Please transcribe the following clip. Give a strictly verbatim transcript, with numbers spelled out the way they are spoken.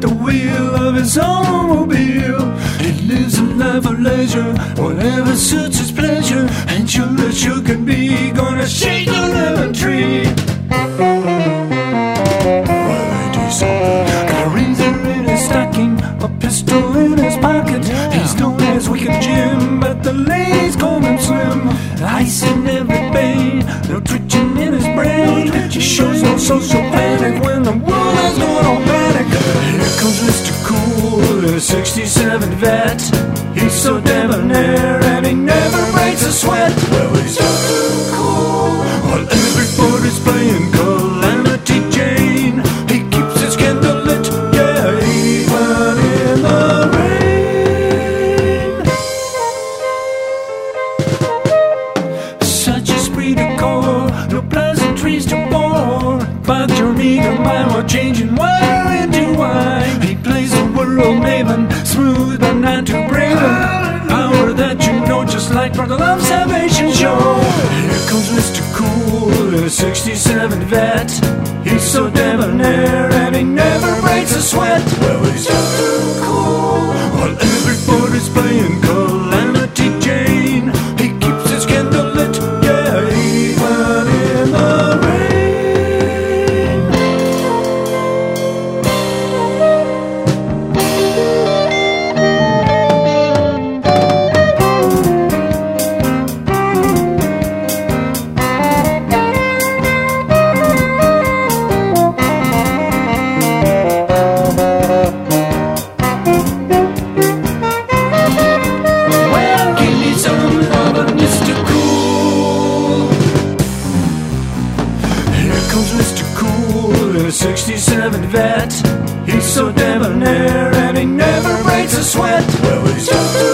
at the wheel of his automobile. He lives a life of leisure, whatever suits his pleasure. And sure as sure can be, gonna shake the lemon tree. While they do something, got a razor in his stocking, a pistol in his pocket. He's known as Wicked Jim, but the ladies call him Slim. Ice in every vein, no twitching in his brain. He shows no social panic when the world has gone on panic. Here comes Mister Cool in a sixty-seven vet. He's so debonair and he never breaks a sweat. Well, he's too cool while everybody's playing Calamity Jane. He keeps his candle lit, yeah, even in the rain. Such a spree to call, no pleasantries to bore. But your meager mind while changing water into wine. He plays the world maven, smooth but not too brave. Power that you know, just like for the Love Salvation Show. Here comes Mister Cool in a sixty-seven vet. He's so debonair and he never breaks a sweat. Well, he's just too cool while everybody's playing Calamity Jane. He keeps his candle lit, yeah, even in the rain. sixty-seven vet. He's so debonair and he never breaks a sweat. Well, he's just